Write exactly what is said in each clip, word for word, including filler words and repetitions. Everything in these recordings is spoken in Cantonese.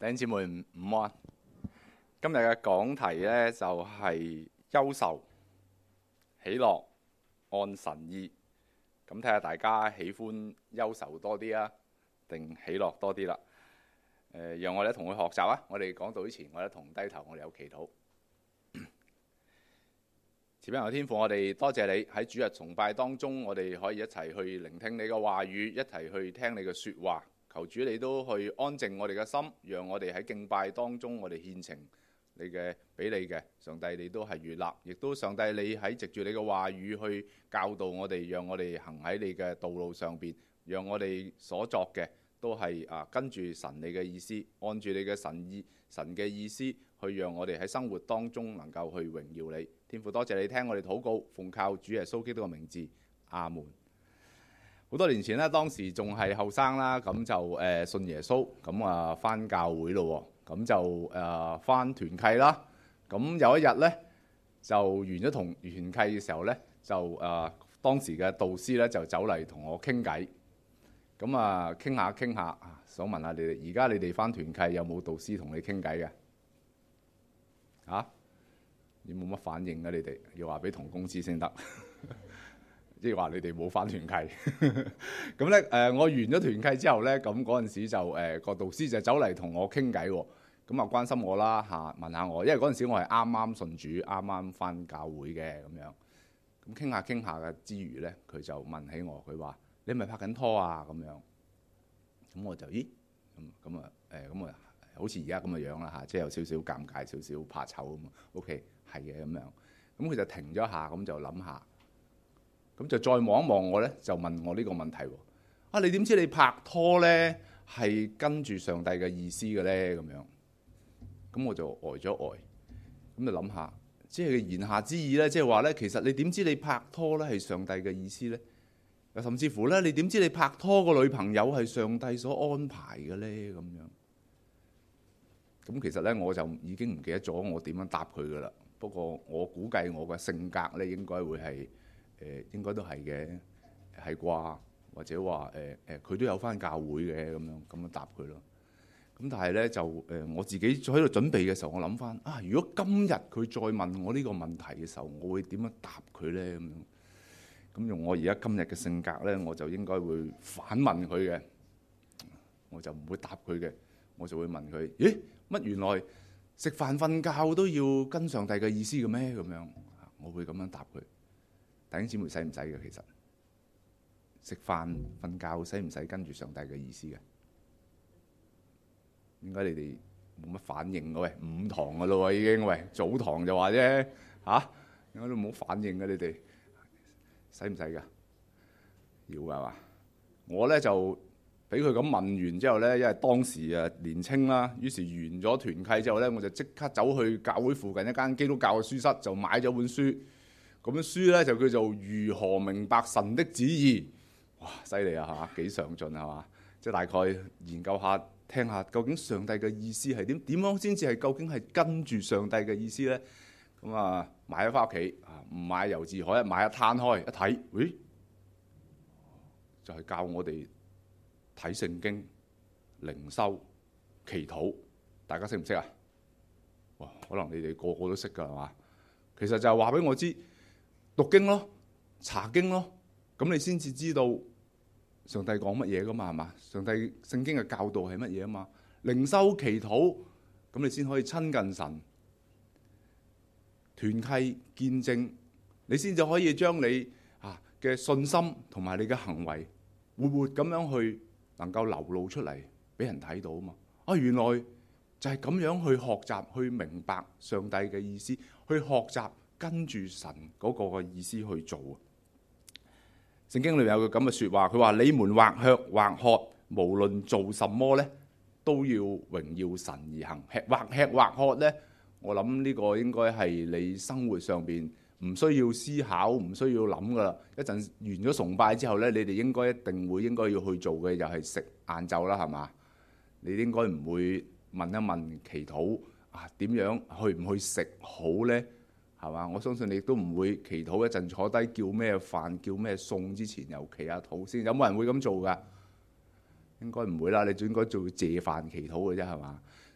弟兄姊妹午安。今日嘅講題呢，就係憂愁、喜樂、按神意。咁睇下大家喜歡憂愁多啲啊，定喜樂多啲啦？誒、呃，讓我哋同佢學習啊！我哋講到之前，我哋同低頭，我哋有祈禱。慈悲人天父，我哋多謝你喺主日崇拜當中，我哋可以一齊去聆聽你嘅話語，一齊去聽你嘅説話。求主你都去安靜我哋嘅心，讓我哋喺敬拜當中，我哋獻呈你嘅俾你嘅上帝，你都係悅納，亦都上帝你喺藉住你嘅話語去教導我哋，讓我哋行喺你嘅道路上邊，讓我哋所作嘅都係啊跟住神你嘅意思，按住你嘅神意神嘅意思去讓我哋喺生活當中能夠去榮耀你。天父多謝你聽我哋禱告，奉靠主耶穌基督嘅名字，阿門。好多年前呢，當時仲係後生啦，咁就誒、呃、信耶穌，咁啊返教會咯，咁就誒返團契啦。咁有一日呢，就完咗同團契嘅時候呢，就誒、呃、當時嘅導師呢，就走嚟同我傾偈。咁啊傾下傾下，想問下你哋，而家你哋返團契有冇導師同你傾偈嘅？啊？你冇乜反應啊？你哋要話俾同工知先得。即係話你哋冇返團契，咁咧誒，我完咗團契之後咧，咁嗰陣時就誒個、呃、導師就走嚟同我傾偈喎，咁啊關心我啦嚇，問下我，因為嗰陣時我係啱啱信主，啱啱返教會嘅咁樣，咁傾下傾下嘅之餘咧，佢就問起我，佢話你係咪拍緊拖啊咁樣，咁我就咦咁咁啊誒咁啊，好似而家咁嘅樣啦嚇，即係有少少尷尬，少少怕醜咁啊 ，OK 係嘅咁樣，咁佢就停咗下，咁就諗下。咁就再望一望我咧，就問我呢個問題喎。啊，你點知你拍拖咧係跟住上帝嘅意思嘅咧？咁樣，咁我就呆咗呆，咁就諗下，即係言下之意咧，即係話咧，其實你點知你拍拖咧係上帝嘅意思咧？又甚至乎咧，你點知你拍拖個女朋友係上帝所安排嘅咧？咁樣，咁其實咧我就已經唔記得咗我點樣答佢噶啦。不過我估計我嘅性格咧應該會係。誒應該都係嘅，係啩？或者話誒誒，佢都有返教會嘅咁樣，咁樣答佢咯。咁但係咧就誒、呃，我自己喺度準備嘅時候，我諗返啊，如果今日佢再問我呢個問題嘅時候，我會點樣答佢咧？咁樣咁用我而家今日嘅性格咧，我就應該會反問佢嘅，我就唔會答佢嘅，我就會問佢：咦，乜原來食飯瞓覺都要跟上帝嘅意思嘅咩？咁樣我會咁樣答佢。弟兄姊妹使唔使嘅？其實食飯瞓覺使唔使跟住上帝嘅意思嘅？點解你哋冇乜反應嘅？喂，午堂嘅咯喎已經，喂早堂就話啫嚇，點解都冇反應嘅？你哋使唔使㗎？要㗎嘛？我咧就俾佢咁問完之後咧，因為當時啊年青啦，於是完咗團契之後咧，我就即刻走去教會附近一間基督教嘅書室，就買咗本書。咁樣書咧就叫做如何明白神的旨意，哇！犀利啊嚇，幾上進係嘛？即係大概研究下、聽下，究竟上帝嘅意思係點？點樣先至係究竟係跟住上帝嘅意思咧？咁啊，買咗翻屋企啊，唔買猶自可，一買一攤開一睇，咦？就係教我哋睇聖經、靈修、祈禱，大家識唔識啊？哇！可能你哋個個都識㗎係嘛？其實就係話俾我知。讀經咯，查經咯，咁你先至知道上帝講乜嘢噶嘛，係嘛？上帝聖經嘅教導係乜嘢啊嘛？靈修祈禱，咁你先可以親近神。團契見證，你先至可以將你啊嘅信心同埋你嘅行為活活咁樣去能夠流露出嚟，俾人睇到啊嘛。啊，原來就係咁樣去學習，去明白上帝嘅意思，去學習。跟住神嗰個嘅意思去做啊！聖經裏面有個咁嘅説話，佢話：你們或吃或喝，無論做什麼咧，都要榮耀神而行。吃或吃或喝咧，我諗呢個應該係你生活上邊唔需要思考、唔需要諗噶啦。一陣完咗崇拜之後咧，你哋應該一定會應該要去做嘅，就係食晏晝啦，係嘛？你應該唔會問一問祈禱啊，點樣去唔去食好咧？係嘛？我相信你都唔會祈禱一陣坐低叫咩飯叫咩餸之前又祈下禱先。有冇人會咁做㗎？應該唔會啦。你就應該做謝飯祈禱嘅啫，係嘛？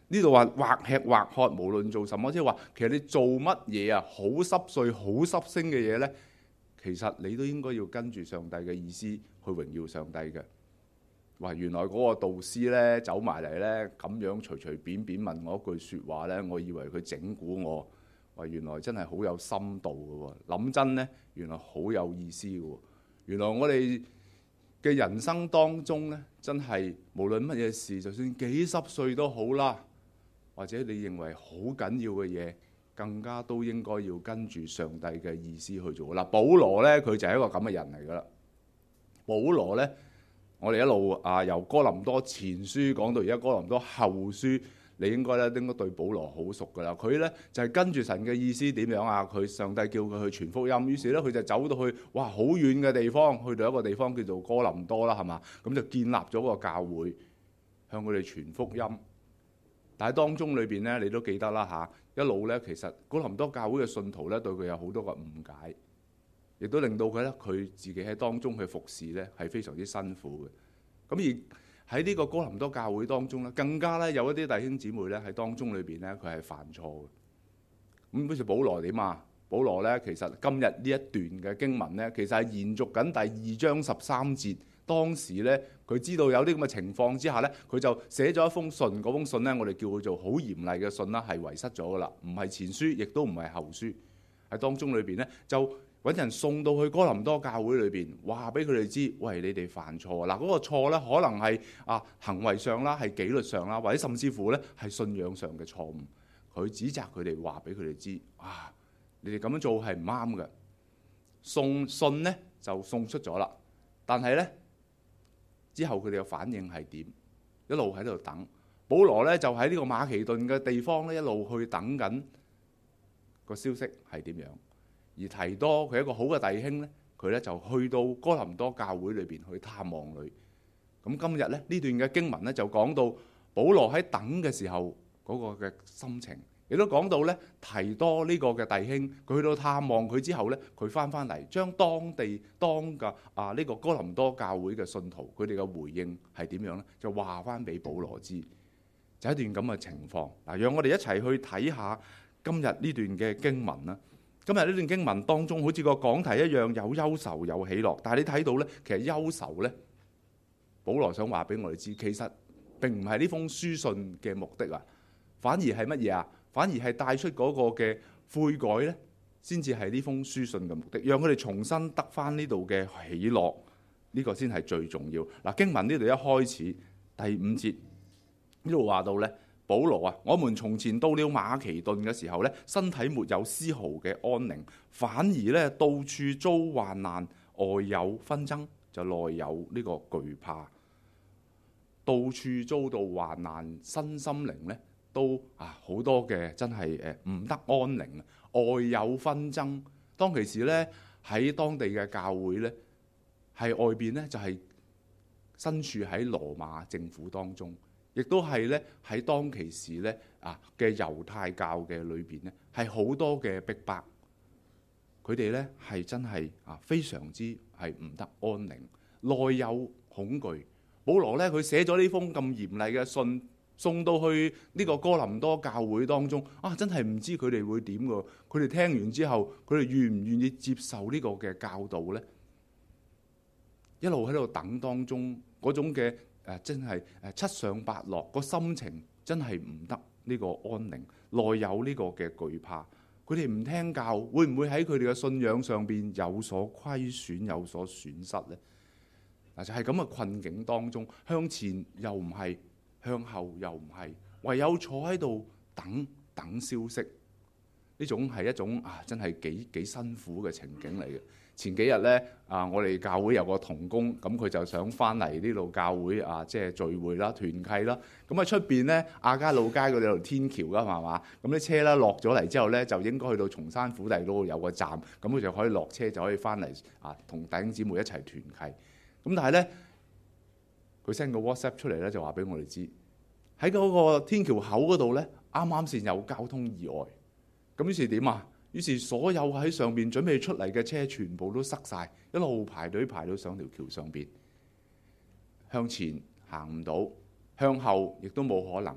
呢度話或吃或喝，無論做什麼，即係話其實你做乜嘢啊，好濕碎、好濕星嘅嘢呢，其實你都應該要跟住上帝嘅意思去榮耀上帝嘅。話原來嗰個導師呢走埋嚟呢，咁樣隨隨便便問我一句説話呢，我以為佢整蠱我。話原來真係好有深度嘅喎，諗真呢，原來好有意思嘅喎。原來我哋嘅人生當中呢，真係無論乜嘢事，就算幾濕碎都好啦，或者你認為好緊要嘅嘢，更加都應該要跟住上帝嘅意思去做。嗱，保羅呢，佢就係一個咁嘅人嚟噶啦。保羅呢，我哋一路啊由哥林多前書講到而家哥林多後書。你應該咧應該對保羅好熟㗎啦。佢咧就係、是、跟住神嘅意思點樣啊？佢上帝叫佢去傳福音，於是咧佢就走到去哇好遠嘅地方，去到一個地方叫做哥林多啦，係嘛？咁就建立咗個教會，向佢哋傳福音。但係當中裏邊咧，你都記得啦嚇，一路咧其實哥林多教會嘅信徒咧對佢有好多個誤解，亦都令到佢咧佢自己喺當中去服侍咧係非常之辛苦嘅。咁而喺呢個哥林多教會當中咧，更加咧有一啲弟兄姊妹咧喺當中裏邊咧，佢係犯錯嘅。咁好似保羅點啊？保羅咧其實今日呢一段嘅經文咧，其實係延續緊第二章十三節。當時咧佢知道有啲咁嘅情況之下咧，佢就寫咗一封信。嗰封信咧，我哋叫佢做好嚴厲嘅信啦，係遺失咗噶啦，唔係前書，亦都唔係後書。喺當中裏邊咧就揾人送到去哥林多教會裏邊，話俾佢哋知，喂，你哋犯錯嗱，嗰、那個錯咧可能係啊行為上啦，係紀律上啦，或者甚至乎咧係信仰上嘅錯誤。佢指責佢哋，話俾佢哋知，啊，你哋咁樣做係唔啱嘅。送信咧就送出咗啦，但係咧之後佢哋嘅反應係點？一路喺度等。保羅咧就喺呢個馬其頓嘅地方咧一路去等緊個消息係點樣。而提多佢一個好嘅弟兄咧，佢咧就去到哥林多教會裏邊去探望佢。咁今日咧呢段嘅經文咧就講到保羅喺等嘅時候嗰個嘅心情，亦都講到咧提多呢個嘅弟兄，佢去到探望佢之後咧，佢翻翻嚟將當地當嘅啊呢個哥林多教會嘅信徒佢哋嘅回應係點樣咧，就話翻俾保羅知，就一段咁嘅情況。嗱，讓我哋一齊去睇下今日呢段嘅經文啦。今日呢段經文當中，好似個講題一樣，有憂愁有喜樂。但係你睇到咧，其實憂愁咧，保羅想話俾我哋知，其實並唔係呢封書信嘅目的啊，反而係乜嘢啊？反而係帶出嗰個嘅悔改咧，先至係呢封書信嘅目的，讓佢哋重新得翻呢度嘅喜樂，呢個先係最重要。嗱，經文呢度一開始第五節呢度話到咧。保羅啊，我們從前到了馬其頓嘅時候咧，身體沒有絲毫嘅安寧，反而咧到處遭患難，外有紛爭，就內有呢個懼怕。到處遭到患難，身心靈咧都啊好多嘅真係誒唔得安寧。外有紛爭，當其時咧喺當地嘅教會咧，係外邊咧就係身處喺羅馬政府當中。亦都係咧喺當其時咧啊嘅猶太教嘅裏邊咧，係好多嘅逼迫，佢哋咧係真係啊非常之係唔得安寧，內有恐懼。保羅咧佢寫咗呢封咁嚴厲嘅信，送到去呢個哥林多教會當中啊，真係唔知佢哋會點㗎。佢哋聽完之後，佢哋願唔願意接受呢個嘅教導咧？一路喺度等當中嗰種嘅。誒真係誒七上八落，個心情真係唔得呢個安寧，內有呢個嘅懼怕。佢哋唔聽教，會唔會喺佢哋嘅信仰上邊有所虧損、有所損失呢？嗱，就係咁嘅困境當中，向前又唔係，向後又唔係，唯有坐喺度等等消息。呢種係一種啊，真係幾幾辛苦嘅情景嚟嘅。前幾日咧啊，我哋教會有個同工，咁佢就想翻嚟呢度教會啊，即係聚會啦、團契啦。咁喺出邊咧，亞皆老街嗰度天橋噶嘛嘛，咁啲車咧落咗嚟之後咧，就應該去到松山府第嗰度有個站，咁佢就可以落車就可以翻嚟啊，同弟兄姊妹一齊團契。咁但係咧，佢 send 個 WhatsApp 出嚟咧，就話俾我哋知喺嗰個天橋口嗰度咧，啱啱先有交通意外。咁於是點啊？於是所有喺上邊準備出嚟嘅車全部都塞晒，一路排隊排到上條橋上邊，向前行唔到，向後亦都冇可能。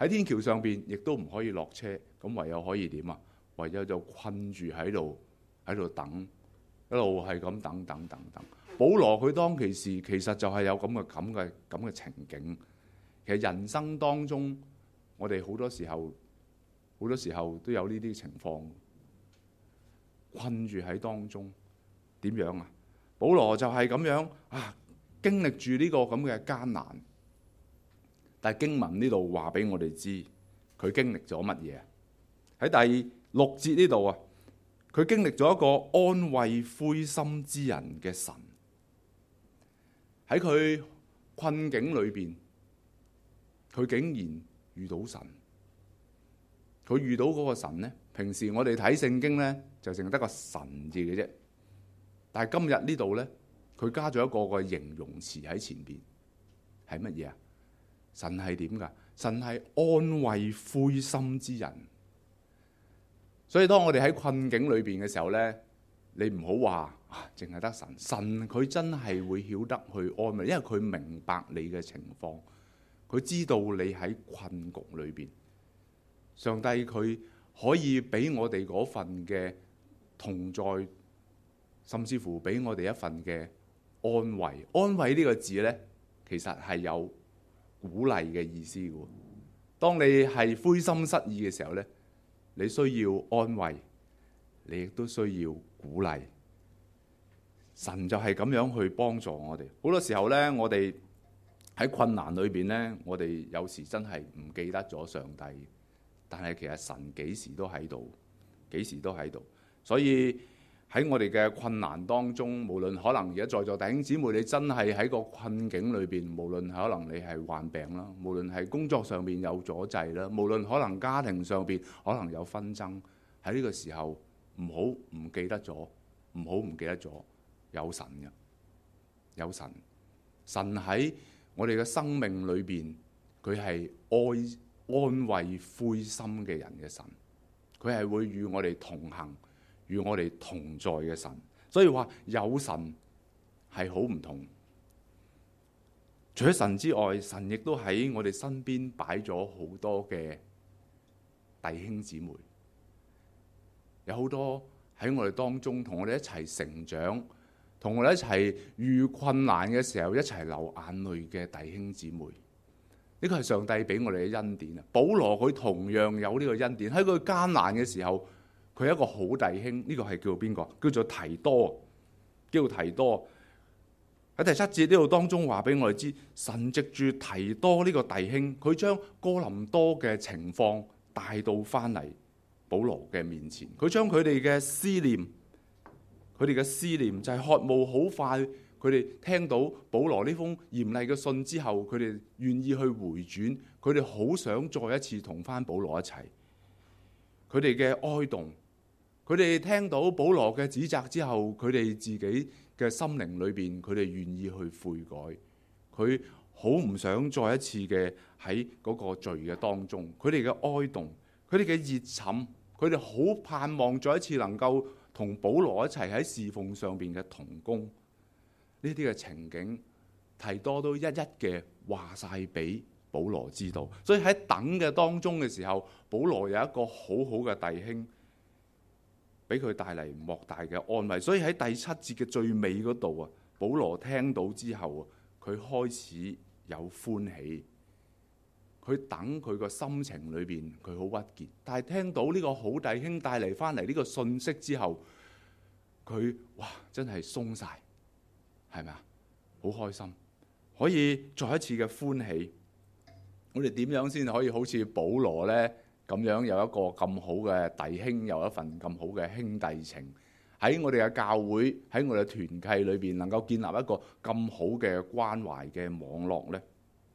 喺天橋上邊亦都唔可以落車，咁唯有可以點啊？唯有就困住喺度，喺度等，一路係咁等等等等。保羅佢當其時其實就係有咁嘅咁嘅咁嘅情景。其實人生當中，我哋好多時候好多時候都有呢啲情況，困住喺當中，點樣啊？保羅就係咁樣啊，經歷住呢個咁嘅艱難。但係經文呢度話俾我哋知，佢經歷咗乜嘢啊？喺第六節呢度啊，佢經歷咗一個安慰灰心之人嘅神。喺佢困境裏邊，佢竟然遇到神。佢遇到嗰個神呢，平時我哋睇聖經呢，就淨得個神字嘅啫。但係今日呢度呢，佢加咗一個個形容詞喺前邊，係乜嘢啊？神係點㗎？神係安慰灰心之人。所以當我哋喺困境裏邊嘅時候呢，你唔好話啊，淨係得神。神佢真係會曉得去安慰，因為佢明白你嘅情況，佢知道你喺困局裏邊。上帝佢可以俾我哋嗰份嘅同在，甚至乎俾我哋一份嘅安慰。安慰呢個字呢，其實係有鼓勵嘅意思嘅。當你係灰心失意嘅時候呢，你需要安慰，你亦都需要鼓勵。神就係咁樣去幫助我哋。好多時候呢，我哋喺困難裏邊呢，我哋有時真係唔記得咗上帝。但係其實神幾時都喺度，幾時都喺度。所以喺我哋嘅困難當中，無論可能而家在座弟兄姊妹，你真係喺個困境裏邊，無論可能你係患病啦，無論係工作上邊有阻滯啦，無論可能家庭上邊可能有紛爭，喺呢個時候唔好唔記得咗，唔好唔記得咗有神嘅，有神。神喺我哋嘅生命裏邊，佢係愛安慰灰心嘅人嘅神，佢係會與我哋同行，與我哋同在嘅神。所以話有神係好唔同。除咗神之外，神亦都喺我哋身邊擺咗好多嘅弟兄姊妹，有好多喺我哋當中同我哋一齊成長，同我哋一齊遇困難嘅時候一齊流眼淚嘅弟兄姊妹。呢個係上帝俾我哋嘅恩典啊！保羅佢同樣有呢個恩典，喺佢艱難嘅時候，佢係一個好弟兄。呢個係叫做邊個？叫做提多，叫做提多。喺第七節呢度當中話俾我哋知，神藉住提多呢個弟兄，佢將哥林多嘅情況帶到翻嚟保羅嘅面前。佢將佢哋嘅思念，佢哋嘅思念就係渴慕好快。佢哋聽到保羅呢封嚴厲嘅信之後，佢哋願意去回轉，佢哋好想再一次同翻保羅一齊。佢哋嘅哀慟，佢哋聽到保羅嘅指責之後，佢哋自己嘅心靈裏邊，佢哋願意去悔改。佢好唔想再一次嘅喺嗰個罪嘅當中。佢哋嘅哀慟，佢哋嘅熱忱，佢哋好盼望再一次能夠同保羅一齊喺侍奉上邊嘅同工。呢啲嘅情景，提多都一一嘅話晒俾保羅知道。所以喺等嘅當中嘅時候，保羅有一個好好嘅弟兄，俾佢帶嚟莫大嘅安慰。所以喺第七節嘅最尾嗰度啊，保羅聽到之後啊，佢開始有歡喜。佢等佢個心情裏邊，佢好鬱結。但係聽到呢個好弟兄帶嚟翻嚟呢個信息之後，佢哇真係鬆晒。係咪啊？好開心，可以再一次嘅歡喜。我哋點樣先可以好似保羅呢咁樣有一個咁好嘅弟兄，有一份咁好嘅兄弟情，喺我哋嘅教會，喺我哋嘅團契裏邊，能夠建立一個咁好嘅關懷嘅網絡呢？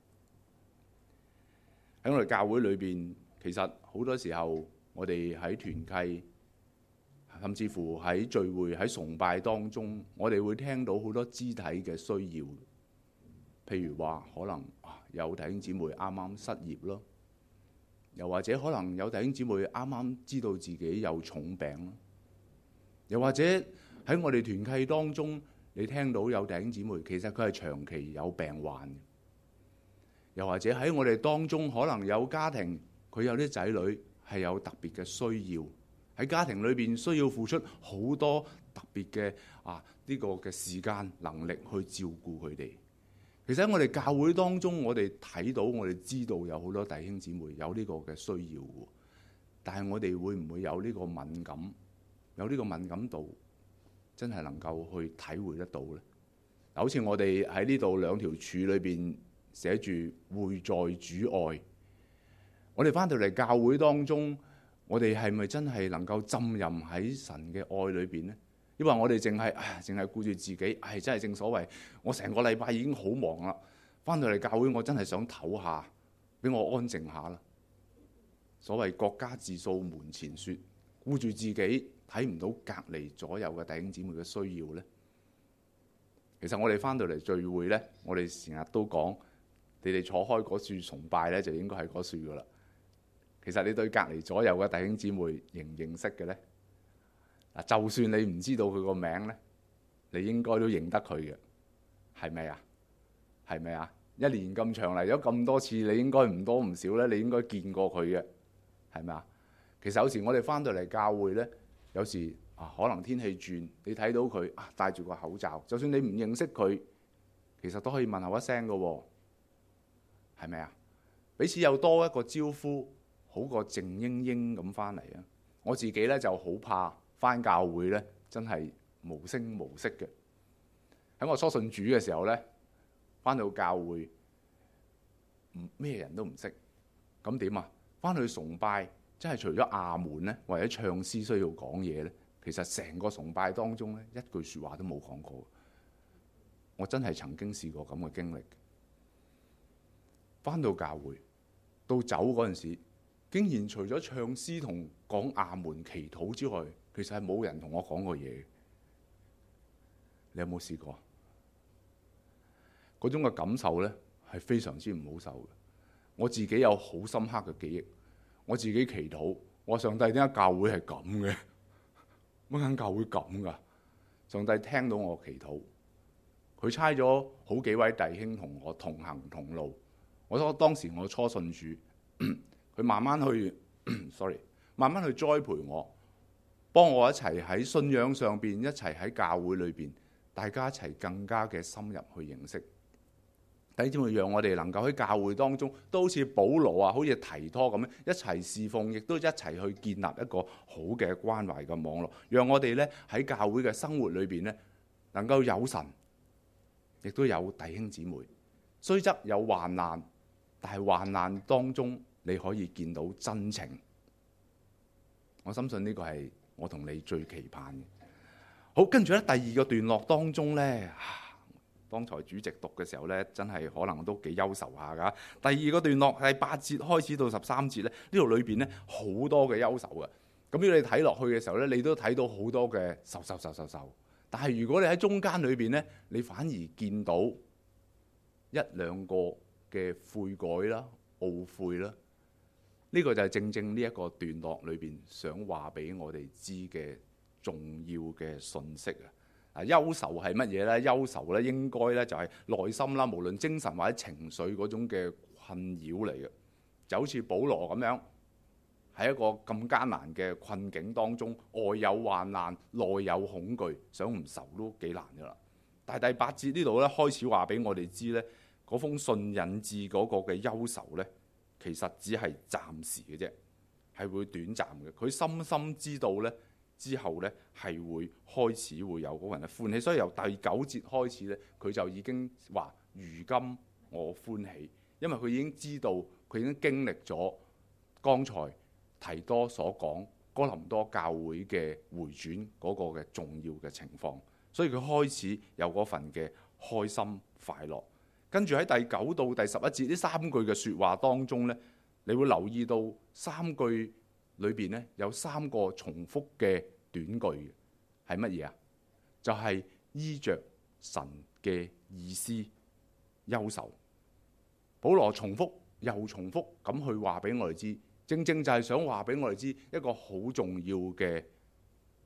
喺我哋教會裏邊，其實好多時候我哋喺團契，甚至乎喺聚會、喺崇拜當中，我哋會聽到好多肢體嘅需要。譬如話，可能有弟兄姊妹啱啱失業咯，又或者可能有弟兄姊妹啱啱知道自己有重病咯，又或者喺我哋團契當中，你聽到有弟兄姊妹其實佢係長期有病患嘅， 又或者喺我哋當中可能有家庭，佢有啲仔女係有特別嘅需要，喺家庭裏邊需要付出好多特別嘅啊呢個嘅時間能力去照顧佢哋。其實喺我哋教會當中，我哋睇到，我哋知道有好多弟兄姊妹有呢個嘅需要嘅，但係我哋會唔會有呢個敏感，有呢個敏感度，真係能夠去體會得到呢？好似我哋喺呢度兩條柱裏邊寫住會在主愛，我哋翻到嚟教會當中，我哋係咪真係能夠浸淫喺神嘅愛裏邊呢？因為我哋淨係唉，淨係顧住自己，係真係正所謂，我成個禮拜已經好忙啦，翻到嚟教會我真係想唞下，俾我安靜下啦。所謂國家自掃門前雪，顧住自己睇唔到隔離左右嘅弟兄姊妹嘅需要呢。其實我哋翻到嚟聚會呢，我哋成日都講，你哋坐開嗰處崇拜呢，就應該係嗰處噶啦。其實你對隔離左右嘅弟兄姊妹認唔認識嘅呢？就算你唔知道佢個名呢，你應該都認得佢嘅，係咪啊？係咪啊？一年咁長嚟咗咁多次，你應該唔多唔少呢，你應該見過佢嘅，係咪啊？其實有時我哋翻到嚟教會呢，有時啊可能天氣轉，你睇到佢啊戴住個口罩，就算你唔認識佢，其實都可以問候一聲嘅喎，係咪啊？彼此有多一個招呼，好過靜英英咁翻嚟啊！我自己呢就好怕。返教會咧，真係無聲無息嘅。喺我初信主嘅時候咧，返到教會，咩人都唔識。咁點啊？返去崇拜，真係除咗阿門咧，或者唱詩需要講嘢咧，其實成個崇拜當中咧，一句説話都冇講過。我真係曾經試過咁嘅經歷。返到教會，到走嗰陣時，竟然除咗唱詩同講阿門祈禱之外，其實係冇人同我講過嘢。你有冇試過？嗰種嘅感受呢係非常之唔好受嘅。我自己有好深刻嘅記憶。我自己祈禱，我上帝點解教會係咁嘅？乜間教會咁噶？上帝聽到我祈禱，佢差咗好幾位弟兄同我同行同路。我當時我初信主，佢慢慢去，sorry， 慢慢去栽培我。幫我一齊喺信仰上邊，一齊喺教會裏邊，大家一齊更加嘅深入去認識。弟兄姊妹，讓我哋能夠喺教會當中，都好似保羅啊，好似提拖咁樣一齊侍奉，亦都一齊去建立一個好嘅關懷嘅網絡。讓我哋咧喺教會嘅生活裏邊咧，能夠有神，亦都有弟兄姊妹。雖則有患難，但係患難當中你可以見到真情。我深信呢個係我同你最期盼嘅。好，跟住咧第二個段落當中咧，剛才主席讀嘅時候咧，真係可能都幾憂愁下噶。第二個段落係八節開始到十三節咧，呢度裏邊咧好多嘅憂愁嘅。咁如果你睇落去嘅時候咧，你都睇到好多嘅愁愁愁愁愁。但係如果你喺中間裏邊咧，你反而見到一兩個嘅悔改啦、懊悔啦。呢個就係正正呢一個段落裏邊想話俾我哋知嘅重要嘅信息啊！啊，憂愁係乜嘢咧？憂愁咧應該咧就係內心啦，無論精神或者情緒嗰種嘅困擾嚟嘅，就好似保羅咁樣，喺一個咁艱難嘅困境當中，外有患難，內有恐懼，想唔愁都幾難噶啦。但係第八節呢度咧開始話俾我哋知咧，嗰封信引致嗰個嘅憂愁咧，其實只係暫時嘅啫，係會短暫嘅。佢深深知道咧，之後咧係會開始會有嗰份嘅歡喜。所以由第九節開始咧，佢就已經話：如今我歡喜，因為佢已經知道，佢已經經歷咗剛才提多所講哥林多教會嘅回轉嗰個嘅重要嘅情況，所以佢開始有嗰份嘅開心快樂。跟住喺第九到第十一節呢三句嘅説話當中呢，你會留意到三句裏邊呢有三個重複嘅短句嘅，係乜嘢啊？就係、是、依着神嘅意思憂愁。保羅重複又重複咁去話俾我哋知，正正就係想話俾我哋知一個好重要嘅、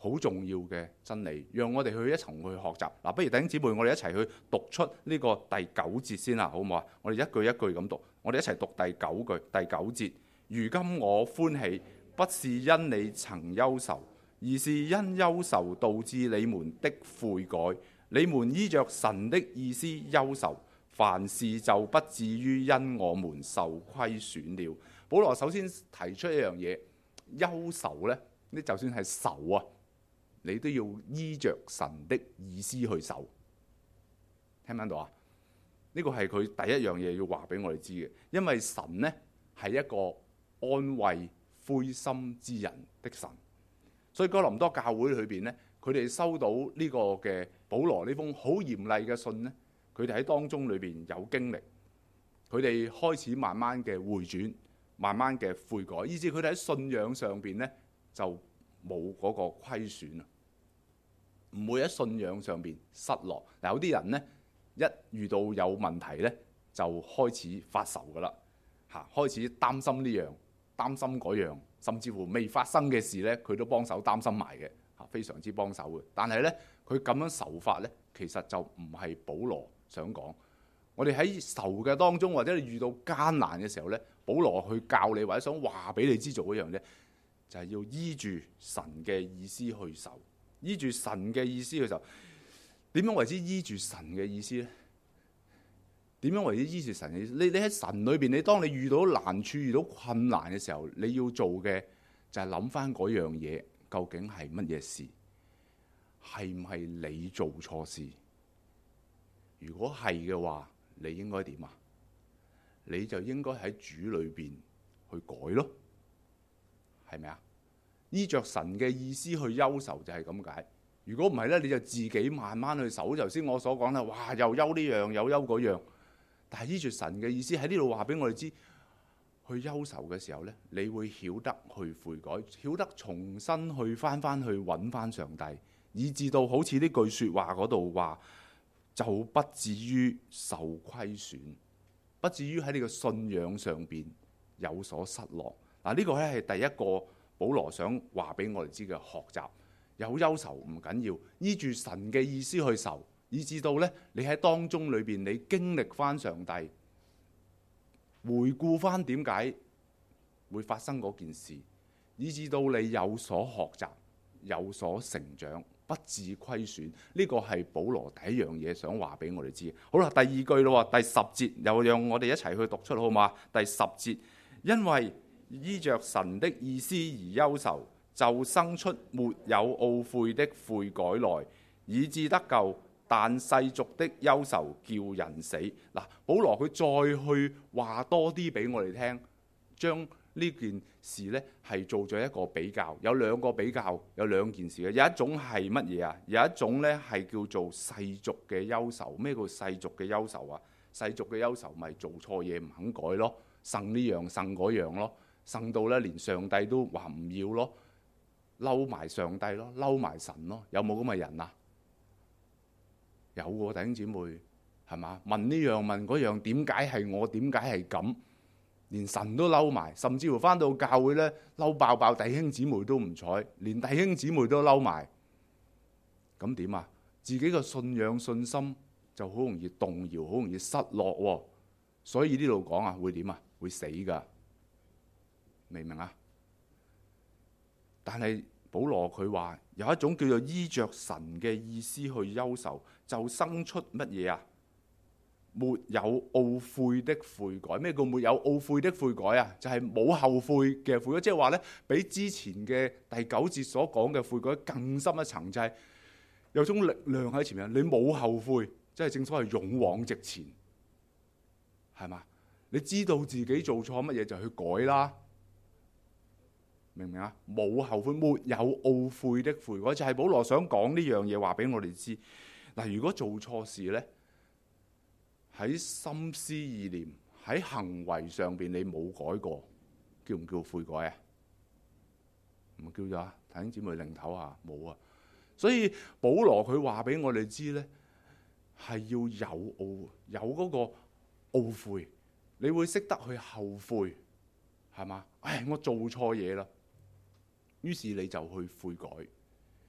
好重要嘅真理，讓我哋去一齊去學習。嗱，不如弟兄姊妹，我哋一齊去讀出呢個第九節先啦，好唔好啊？我哋一句一句咁讀，我哋一齊讀第九句，第九節。如今我歡喜，不是因你曾憂愁，而是因憂愁導致你們的悔改。你們依着神的意思憂愁，凡事就不至於因我們受虧損了。保羅首先提出一樣嘢，憂愁呢，你就算係愁啊，你都要依着神的意思去受。聽唔聽到啊？呢個係佢第一樣嘢要話俾我哋知嘅，因為神呢係一個安慰灰心之人的神，所以哥林多教會裏邊呢，佢哋收到呢個嘅保羅呢封好嚴厲嘅信呢，佢哋喺當中裏邊有經歷，佢哋開始慢慢嘅回轉，慢慢嘅悔改，以至佢哋喺信仰上邊呢就冇嗰個虧損啊，唔會喺信仰上邊失落。嗱，有啲人呢，一遇到有問題呢，就開始發愁噶啦，嚇，開始擔心呢樣，擔心嗰樣，甚至乎未發生嘅事呢，佢都幫手擔心埋嘅，嚇，非常之幫手嘅。但係呢，佢咁樣愁法呢，其實就唔係保羅想講。我哋喺愁嘅當中，或者你遇到艱難嘅時候呢，保羅去教你或者想話俾你知做一樣呢，就係要依住神嘅意思去受，依住神嘅意思去受。點樣為之依住神嘅意思呢？點樣為之依住神嘅意思？你你喺神裏邊，你當你遇到難處、遇到困難嘅時候，你要做嘅就係諗翻嗰樣嘢究竟係乜嘢事？係唔係你做錯事？如果係嘅話，你應該點啊？你就應該喺主裏邊去改咯，係咪啊？依着神嘅意思去憂愁就係咁解。如果唔係咧，你就自己慢慢去受。頭先我所講啦，哇，又憂呢樣，又憂嗰樣。但係依住神嘅意思喺呢度話俾我哋知，去憂愁嘅時候咧，你會曉得去悔改，曉得重新去翻翻去揾翻上帝，以至到好似呢句説話嗰度話，就不至於受虧損，不至於喺你嘅信仰上邊有所失落。嗱，呢個咧係第一個保羅想話俾我哋知嘅學習。有憂愁唔緊要，依住神嘅意思去受，以至到咧你喺當中裏邊你經歷翻上帝，回顧翻點解會發生嗰件事，以至到你有所學習，有所成長，不致虧損。呢個係保羅第一樣嘢想話俾我哋知。好啦，第二句咯，第十節又讓我哋一齊去讀出好嘛？第十節，因為依着神的意思而憂愁，就生出沒有懊悔的悔改來，以致得救。但世俗的憂愁叫人死。嗱，保羅佢再去話多啲俾我哋聽，將呢件事呢係做咗一個比較，有兩個比較，有兩件事嘅。有一種係乜嘢啊？有一種呢係叫做世俗嘅憂愁。咩叫世俗嘅憂愁啊？世俗嘅憂愁咪做錯嘢唔肯改咯，呻呢樣呻嗰樣咯，呻到呢連上帝都話唔要咯，嬲埋上帝咯，嬲埋神咯。有冇咁嘅人啊？有喎，弟兄姊妹，係嘛？問呢樣問嗰樣，點解係我？點解係咁？連神都嬲埋，甚至乎返到教會咧嬲爆爆，弟兄姊妹都唔睬，連弟兄姊妹都嬲埋。咁點啊？自己嘅信仰信心就好容易動搖，好容易失落喎。所以呢度講啊，會點啊？會死㗎，明唔明啊？但係保羅佢話有一種叫做依着神嘅意思去憂愁，就生出乜嘢啊？沒有懊悔的悔改。咩叫沒有懊悔的悔改啊？就係、是、冇後悔嘅悔改，即係話咧，比之前嘅第九節所講嘅悔改更深一層，就係、是、有種力量喺前面，你冇後悔，即係正所謂勇往直前，係嘛？你知道自己做錯乜嘢就去改啦。明唔明啊？冇後悔，沒有懊悔的悔改，就係、是、保羅想講呢樣嘢話俾我哋知。嗱，如果做錯事呢，喺心思意念、喺行為上邊你冇改過，叫唔叫悔改啊？唔叫咗啊！弟兄姊妹擰頭下冇啊。所以保羅佢話俾我哋知呢，係要有懊有嗰個懊悔，你會識得去後悔，係嘛？唉，我做錯嘢啦。於是你就去悔改，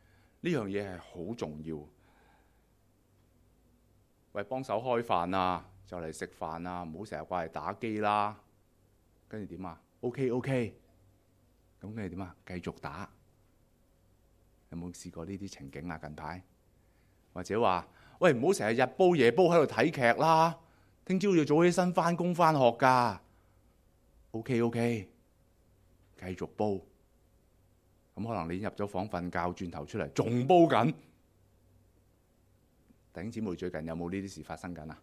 呢樣嘢係好重要。喂，幫手開飯啊，就嚟食飯啊，唔好成日掛嚟打機啦。跟住點啊 ？OK OK，咁跟住點啊？繼續打。有冇試過呢啲情景啊？近排或者話，喂，唔好成日日煲夜煲喺度睇劇啦。聽朝要早起身返工返學㗎。OK OK，繼續煲。咁可能你入咗房瞓覺，轉頭出嚟仲煲緊。弟兄姊妹，最近有冇呢啲事發生緊啊？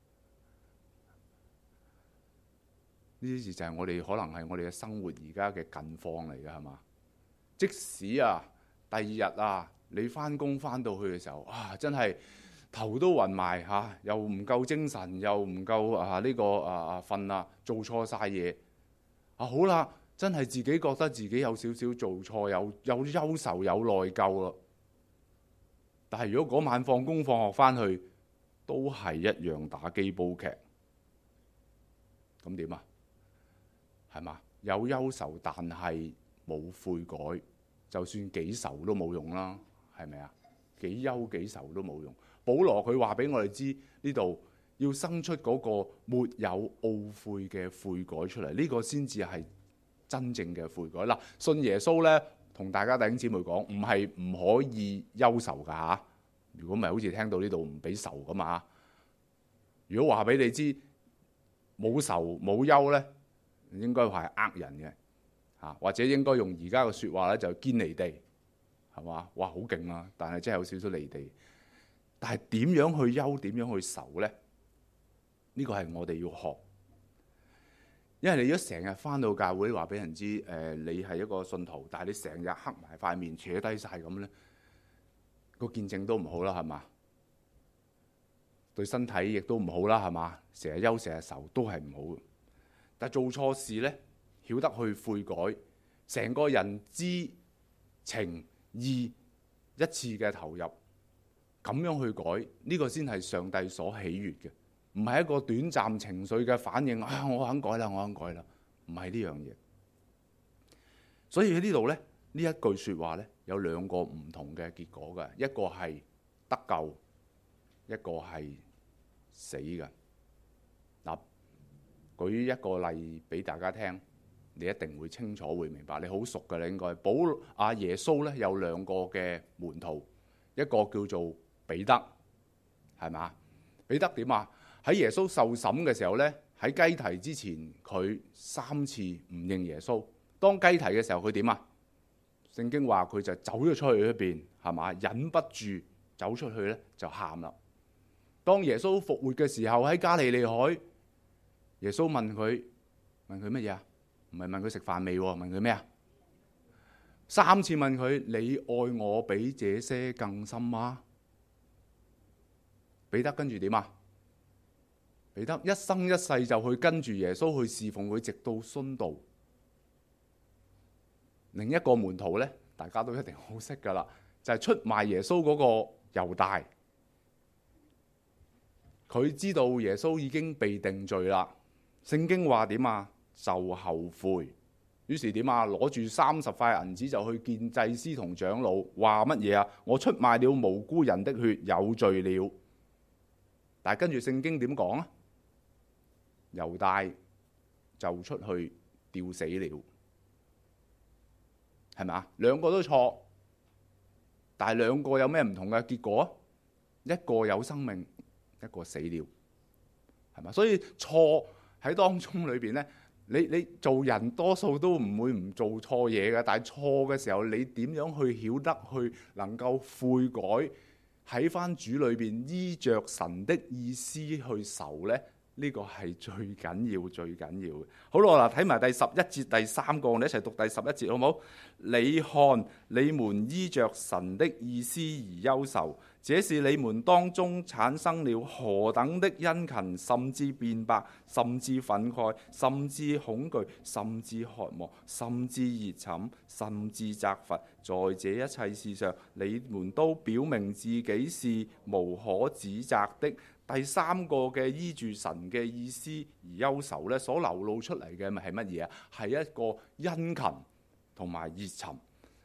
呢啲事就係我哋可能係我哋嘅生活而家嘅近況嚟嘅，係嘛？即使啊，第二日啊，你返工返到去嘅時候，啊，真係頭都暈埋嚇，又唔夠精神，又唔夠啊呢、呢個啊啊瞓啊，做錯晒嘢啊，好啦，真係自己覺得自己有少少做錯，有有憂愁，有內疚咯。但係如果嗰晚放工放學返去，都係一樣打機煲劇，咁點啊？係嘛？有憂愁，但係冇悔改，就算幾愁都冇用啦，係咪啊？幾憂幾愁都冇用。保羅佢話俾我哋知，呢度要生出嗰個沒有懊悔嘅悔改出嚟，呢、呢個先至係真正嘅悔改。嗱，信耶穌呢，同大家弟兄姊妹講，唔係唔可以憂愁㗎嚇。如果唔係，好似聽到呢度唔俾愁㗎嘛。如果話俾你知冇愁冇憂呢，應該係呃人嘅嚇，或者應該用而家嘅説話咧，就堅離地，係嘛？哇，好勁啊！但係真係有少少離地。但係點樣去憂，點樣去愁呢？呢個係我哋要學。因為你如果成日返到教會話俾人知，誒、呃、你係一個信徒，但係你成日黑埋塊面，扯低晒咁咧，個見證都唔好啦，係嘛？對身體亦都唔好啦，係嘛？成日憂成日愁都係唔好嘅。但係做錯事咧，曉得去悔改，成個人知情意一次嘅投入，咁樣去改，呢個先係上帝所喜悅嘅，唔係一個短暫情緒嘅反應。啊，我肯改啦，我肯改啦，唔係呢樣嘢。所以喺呢度咧，呢一句説話咧，有兩個唔同嘅結果嘅，一個係得救，一個係死嘅。嗱，舉一個例俾大家聽，你一定會清楚會明白。你好熟嘅，你應該保阿耶穌咧有兩個嘅門徒，一個叫做彼得，係嘛？彼得點啊？喺耶穌受審嘅時候咧，喺雞啼之前，佢三次唔認耶穌。當雞啼嘅時候，佢點啊？聖經話佢就走咗出去一邊，係嘛？忍不住走出去咧，就喊啦。當耶穌復活嘅時候喺加利利海，耶穌問佢問佢乜嘢啊？唔係問佢食飯未，問佢咩啊？三次問佢：你愛我比這些更深嗎？彼得跟住點啊？彼得一生一世就去跟住耶穌去侍奉佢，直到殉道。另一個門徒咧，大家都一定好識噶啦，就係出賣耶穌嗰個猶大。佢知道耶穌已經被定罪啦，聖經話點啊？就後悔，於是點啊？攞住三十塊銀子就去見祭司同長老，話乜嘢啊？我出賣了無辜人的血，有罪了。但係跟住聖經點講啊？猶大就出去吊死了，係咪啊？兩個都錯，但係兩個有咩唔同嘅結果？一個有生命，一個死了，係咪？所以錯喺當中裏邊咧，你你做人多數都唔會唔做錯嘢嘅，但係錯嘅時候，你點樣去曉得去能夠悔改，喺翻主裏邊依着神的意思去受咧？呢個係最緊要、最緊要嘅。好啦，嗱，睇埋第十一節第三個，我哋一齊讀第十一節，好唔好？你看，你們依着神的意思而憂愁，這是你們當中產生了何等的殷勤，甚至辯白，甚至憤慨，甚至恐懼，甚至渴望，甚至熱忱，甚至責罰。在這一切事上，你們都表明自己是無可指責的。第三個嘅依住神嘅意思而憂愁咧，所流露出嚟嘅咪係乜嘢啊？係一個殷勤同埋熱忱，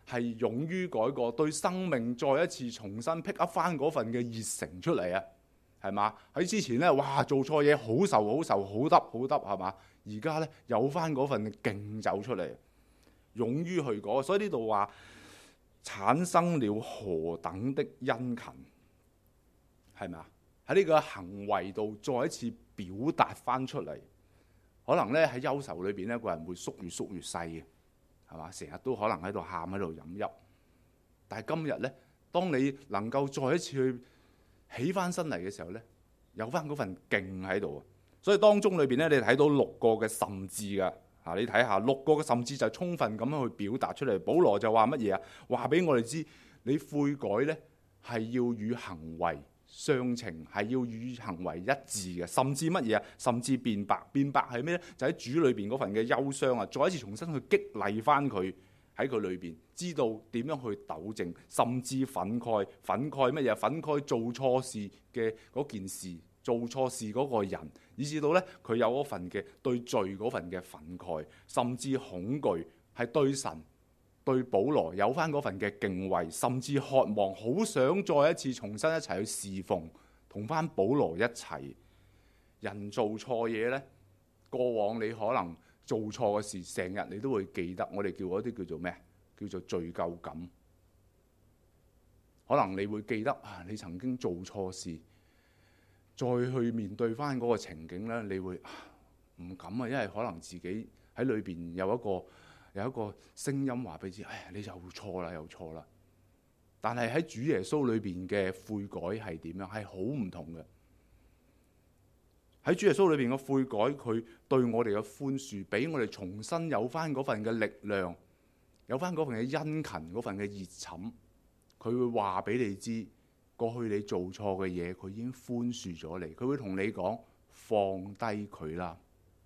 係勇於改過，對生命再一次重新 pick up 翻嗰份嘅熱誠出嚟啊，係嘛？喺之前咧，哇做錯嘢好受好受好得好得係嘛？而家咧有翻嗰份勁走出嚟，勇於去改。所以呢度話產生了何等的殷勤，係咪啊？喺呢個行為度再一次表達翻出嚟。可能咧喺憂愁裏邊咧，個人會縮越縮越細嘅，係嘛？成日都可能喺度喊喺度飲泣。但係今日咧，當你能夠再一次去起翻身嚟嘅時候咧，有翻嗰份勁喺度啊！所以當中裏邊咧，你睇到六個嘅甚至㗎嚇，你睇下六個嘅甚至就充分咁樣去表達出嚟。保羅就話乜嘢啊？話俾我哋知，你悔改咧係要與行為相稱，係要與行為一致嘅。甚至乜嘢啊？甚至辯白，辯白係咩咧？就喺主裏邊嗰份嘅憂傷啊，再一次重新去激勵翻佢喺佢裏邊，知道點樣去糾正，甚至憤慨，憤慨乜嘢？憤慨做錯事嘅嗰件事。做錯事嗰個人，以至到咧佢有嗰份嘅對罪嗰份嘅憤慨，甚至恐懼，係對神對保羅有翻嗰份嘅敬畏，甚至渴望好想再一次重新一齊去侍奉，同翻保羅一齊。人做錯嘢咧，過往你可能做錯嘅事，成日你都會記得。我哋叫嗰啲叫做咩？叫做罪疚感。可能你會記得啊，你曾經做錯事。再去面對翻嗰個情景咧，你會唔敢啊，因為可能自己喺裏邊有一個有一個聲音話俾你知，哎呀，你又錯啦，又錯啦。但係喺主耶穌裏邊嘅悔改係點樣？係好唔同嘅。喺主耶穌裏邊嘅悔改，佢對我哋嘅寬恕，俾我哋重新有翻嗰份嘅力量，有翻嗰份嘅殷勤，嗰份嘅熱忱。佢會話俾你知。過去你做錯嘅嘢，佢已經寬恕咗你。佢會同你講，放低佢啦。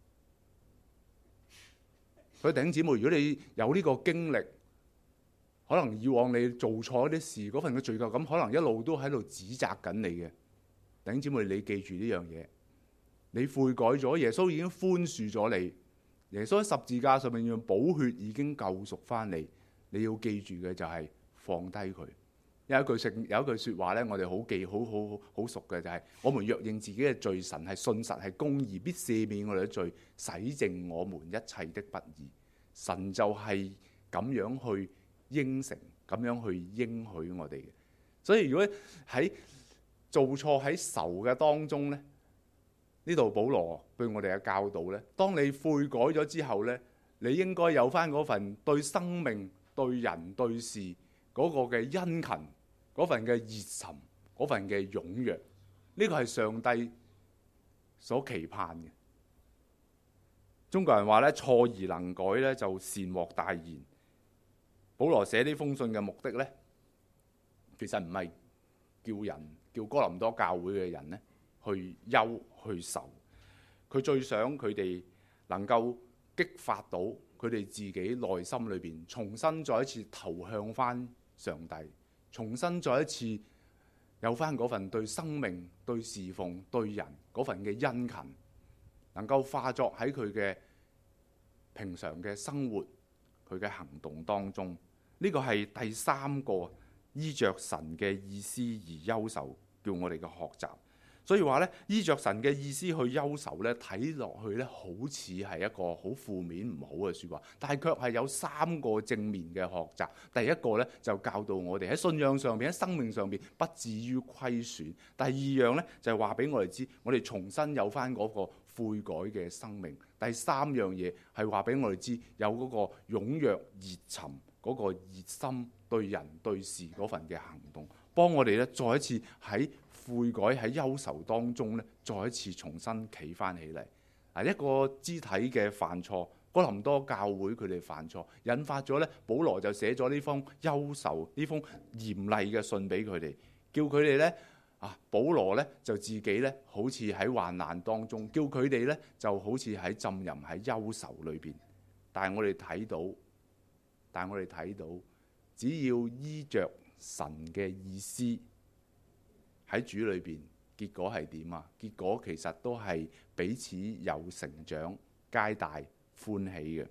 所以弟兄姊妹，如果你有呢個經歷，可能以往你做錯一啲事，嗰份嘅罪疚感可能一路都喺度指責緊你嘅。弟兄姊妹，你記住呢樣嘢，你悔改咗，耶穌已經寬恕咗你。耶穌喺十字架上面用寶血已經救贖翻你。你要記住嘅就係放低佢。有一句聖有一句説話咧，我哋好記好好好熟嘅就係、是：我們若認自己嘅罪，神係信實係公義，必赦免我哋嘅罪，洗淨我們一切的不義。神就係咁樣去應承，咁樣去應許我哋嘅。所以如果喺做錯喺仇嘅當中咧，呢度保羅對我哋嘅教導咧，當你悔改咗之後咧，你應該有翻嗰份對生命、對人、對事嗰個嘅殷勤。嗰份嘅熱忱，嗰份嘅踴躍，呢個係上帝所期盼嘅。中國人話咧，錯而能改咧，就善獲大言。保羅寫呢封信嘅目的咧，其實唔係叫人叫哥林多教會嘅人咧去憂去愁，佢最想佢哋能夠激發到佢哋自己內心裏邊，重新再一次投向翻上帝。重新再一次有翻嗰份對生命、對侍奉、對人嗰份嘅殷勤，能夠化作喺佢嘅平常嘅生活、佢嘅行動當中。呢個係第三個依着神嘅意思而憂愁，叫我哋嘅學習。所以話咧，依着神嘅意思去憂愁咧，睇落去咧好似係一個好負面唔好嘅説話，但係卻係有三個正面嘅學習。第一個咧就教導我哋喺信仰上邊、喺生命上邊不至於虧損。第二樣咧就係話俾我哋知，我哋重新有翻嗰個悔改嘅生命。第三樣嘢係話俾我哋知，有嗰個踴躍熱忱、嗰個熱心對人對事嗰份嘅行動，幫我哋咧再一次喺悔改喺憂愁當中咧，再一次重新企翻起嚟。嗱，一個肢體嘅犯錯，哥林多教會佢哋犯錯，引發咗咧，保羅就寫咗呢封憂愁、呢封嚴厲嘅信俾佢哋，叫佢哋咧啊，保羅咧就自己咧好似喺患難當中，叫佢哋咧就好似喺浸淫喺憂愁裏邊。但係我哋睇到，但係我哋睇到，只要依着神嘅意思。喺主裏邊，結果係點啊？結果其實都係彼此有成長、皆大歡喜嘅。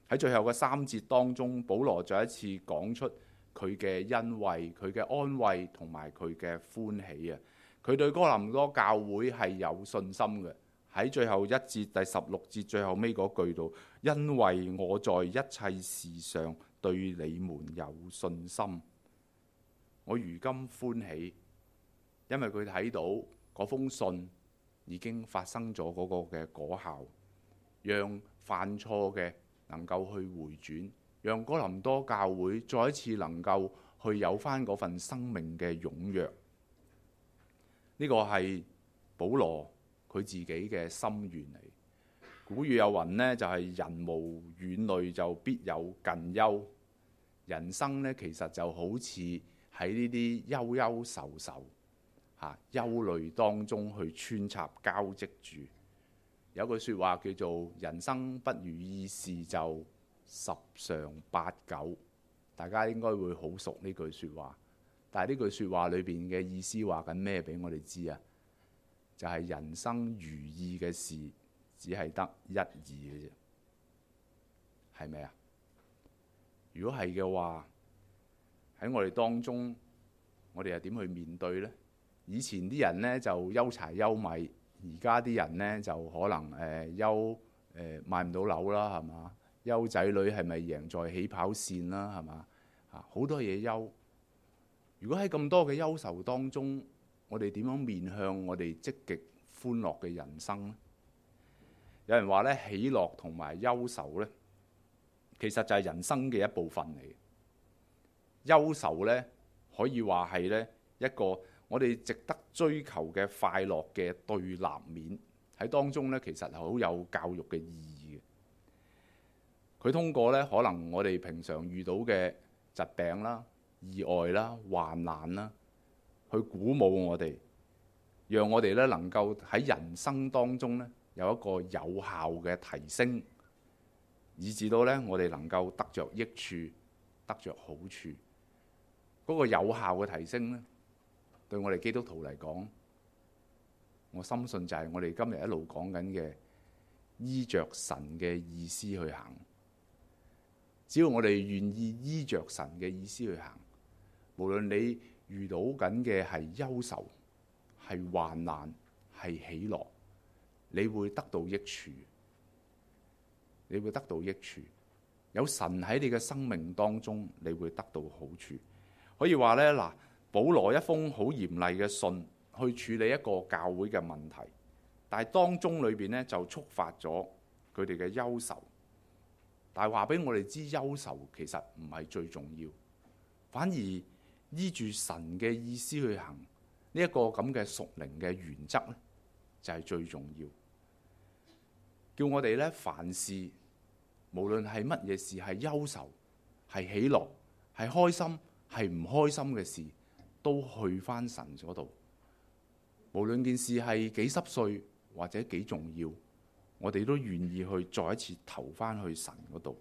喺最後嘅三節當中，保羅再一次講出佢嘅恩惠、佢嘅安慰同埋佢嘅歡喜啊！佢對哥林多教會係有信心嘅。喺最後一節第十六節最後尾嗰句度，因為我在一切事上對你們有信心，我如今歡喜，因為佢睇到嗰封信已經發生咗嗰個嘅果效，讓犯錯嘅能夠去回轉，讓哥林多教會再一次能夠去有返嗰份生命嘅踴躍。呢個係保羅佢自己嘅心願嚟。古語有云呢，就係、是、人無遠慮就必有近憂。人生呢，其實就好似喺呢啲憂憂愁愁嚇憂慮當中去穿插交織住。有句説話叫做人生不如意事就十常八九，大家應該會好熟呢句説話。但係呢句説話裏邊嘅意思話緊咩俾我哋知啊？就係、是、人生如意嘅事只係得一二嘅啫，係咪啊？如果係嘅話，喺我哋當中，我哋又點去面對呢？以前啲人呢就憂柴憂米，而家啲人呢就可能誒憂誒買唔到樓啦，係嘛？憂仔女係咪贏在起跑線啦？係嘛？啊，好多嘢憂。如果喺咁多嘅憂愁當中，我哋點樣面向我哋積極歡樂嘅人生呢？有人話咧，喜樂同埋憂愁咧，其實就係人生嘅一部分嚟。憂愁咧，可以話係咧一個我哋值得追求嘅快樂嘅對立面，喺當中咧，其實係好有教育嘅意義嘅。佢通過咧，可能我哋平常遇到嘅疾病啦、意外啦、患難啦，去鼓舞我哋，讓我哋咧能夠喺人生當中咧有一個有效嘅提升，以至到咧我哋能夠得着益處、得着好處。嗰個有效嘅提升咧，對我哋基督徒嚟講，我深信就係我哋今日一路講緊嘅依着神嘅意思去行。只要我哋願意依着神嘅意思去行，無論你遇到緊嘅係憂愁、係患難、係喜樂，你會得到益處。你會得到益處。有神喺你嘅生命當中，你會得到好處。可以話咧，嗱，保羅一封好嚴厲嘅信去處理一個教會嘅問題，但係當中裏邊咧就觸發咗佢哋嘅憂愁。但係話俾我哋知，憂愁其實唔係最重要，反而依住神嘅意思去行呢一個咁嘅屬靈嘅原則咧，就係最重要。叫我哋咧凡事，無論係乜嘢事，係憂愁、係喜樂、係開心、係唔開心嘅事，都去返神嗰度。無論件事係幾濕碎或者幾重要，我哋都願意去再一次投返去神嗰度。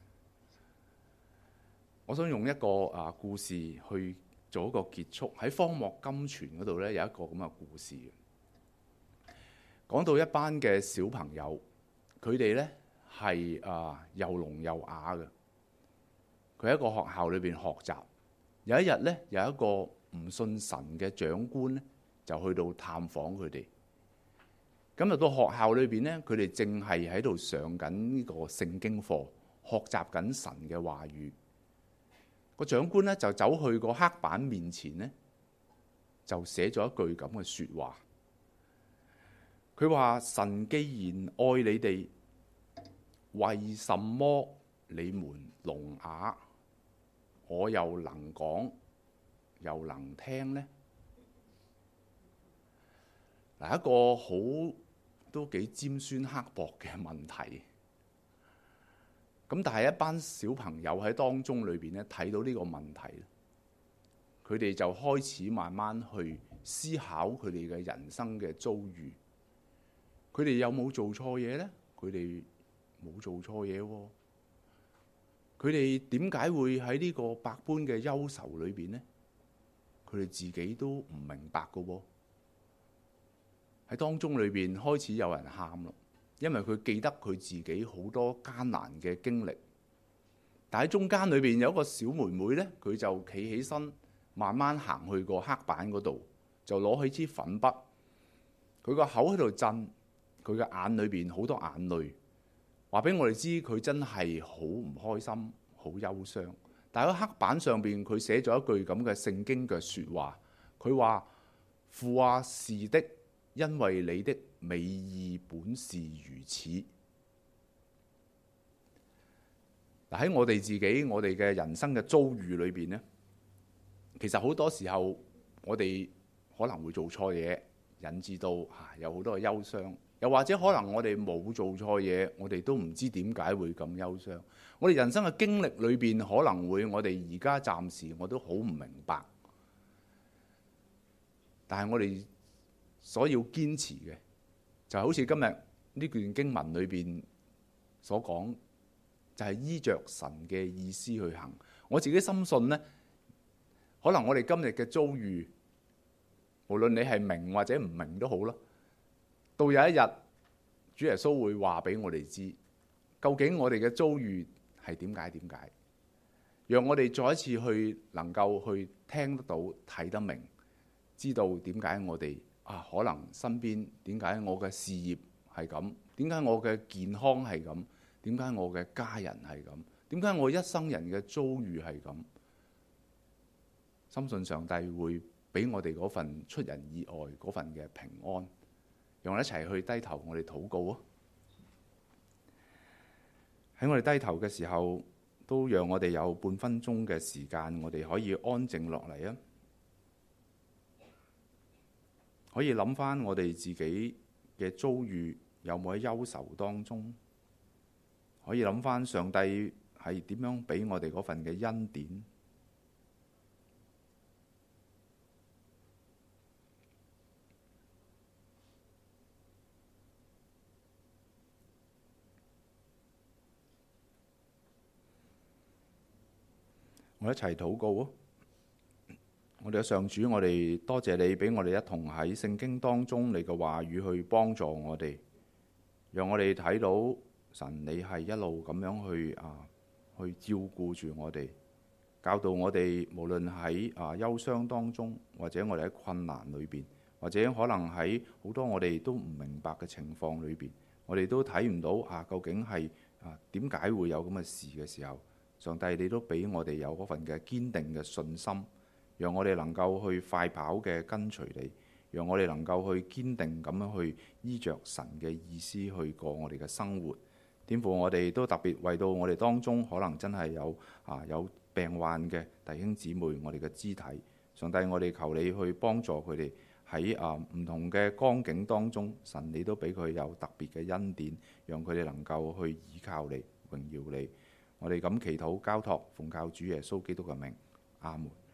我想用一個啊故事去做一個結束。喺荒漠甘泉嗰度咧，有一個咁嘅故事，講到一班嘅小朋友，佢哋咧係啊又聾又啞嘅。佢喺一個學校裏邊學習。有一日咧，有一個唔信神嘅長官咧，就去到探訪佢哋。咁入到學校裏邊咧，佢哋正係喺度上緊呢個聖經課，學習緊神嘅話語。個長官咧就走去個黑板面前咧，就寫咗一句咁嘅説話。佢話：神既然愛你哋，為什麼你們聾啞？我又能講又能聽呢？嗱，一個好都幾尖酸刻薄嘅問題。咁但係一班小朋友喺當中裏邊咧睇到呢個問題，佢哋就開始慢慢去思考佢哋嘅人生嘅遭遇。佢哋有冇做錯嘢呢？佢哋冇做錯嘢喎。佢哋點解會喺呢個百般嘅憂愁裏邊呢？佢哋自己都唔明白㗎喎。喺當中裏邊開始有人喊啦，因為佢記得佢自己好多艱難嘅經歷， 但喺中間裏邊有一個小妹妹呢，佢就企起身，慢慢行去個黑板嗰度，就攞起支粉筆，佢個口喺度震，佢嘅眼裏邊好多眼淚，話俾我哋知佢真係好唔開心，好憂傷。但喺黑板上邊，佢寫咗一句咁嘅聖經嘅説話，佢話：父啊，是的，因為你的美意本是如此。嗱，喺我哋自己我哋嘅人生嘅遭遇裏邊呢，其實好多時候我哋可能會做錯嘢，引致到啊有好多嘅憂傷。又或者可能我哋冇做錯嘢，我哋都唔知點解會咁憂傷。我哋人生嘅經歷裏邊可能會我哋而家暫時我都好唔明白，但係我哋所要堅持嘅就好似今日呢段經文裏邊所講，就係依着神嘅意思去行。我自己深信呢，可能我哋今日嘅遭遇，無論你係明或者唔明都好啦，到有一日主耶穌會話俾我哋知，究竟我哋嘅遭遇係點解點解，讓我哋再一次去能夠去聽得到、睇得明，知道點解我哋啊可能身邊點解我嘅事業係咁，點解我嘅健康係咁，點解我嘅家人係咁，點解我一生人嘅遭遇係咁。深信上帝會俾我哋嗰份出人意外嗰份嘅平安。讓我哋一齊去低頭，我哋禱告啊！喺我哋低頭嘅時候，都讓我哋有半分鐘嘅時間，我哋可以安靜落嚟啊！可以諗翻我哋自己嘅遭遇，有冇喺憂愁當中？可以諗翻上帝係點樣俾我哋嗰份嘅恩典？我一齊禱告啊！我哋嘅上主，我哋多謝你俾我哋一同喺聖經當中你嘅話語去幫助我哋，讓我哋睇到神你係一路咁樣去啊去照顧住我哋，教導我哋無論喺啊憂傷當中，或者我哋喺困難裏邊，或者可能喺好多我哋都唔明白嘅情況裏邊，我哋都睇唔到啊究竟係啊點解會有咁嘅事嘅時候，上帝你都俾我哋有嗰份嘅堅定嘅信心，讓我哋能夠去快跑嘅跟隨你，讓我哋能夠去堅定咁樣去依着神嘅意思去過我哋嘅生活。天父，我哋都特別為到我哋當中可能真係有啊有病患嘅弟兄姊妹，我哋嘅肢體，上帝我哋求你去幫助佢哋喺啊唔同嘅光景當中，神你都俾佢有特別嘅恩典，讓佢哋能夠去依靠你，榮耀你。我哋咁祈禱交託，奉靠主耶穌基督嘅名，阿門。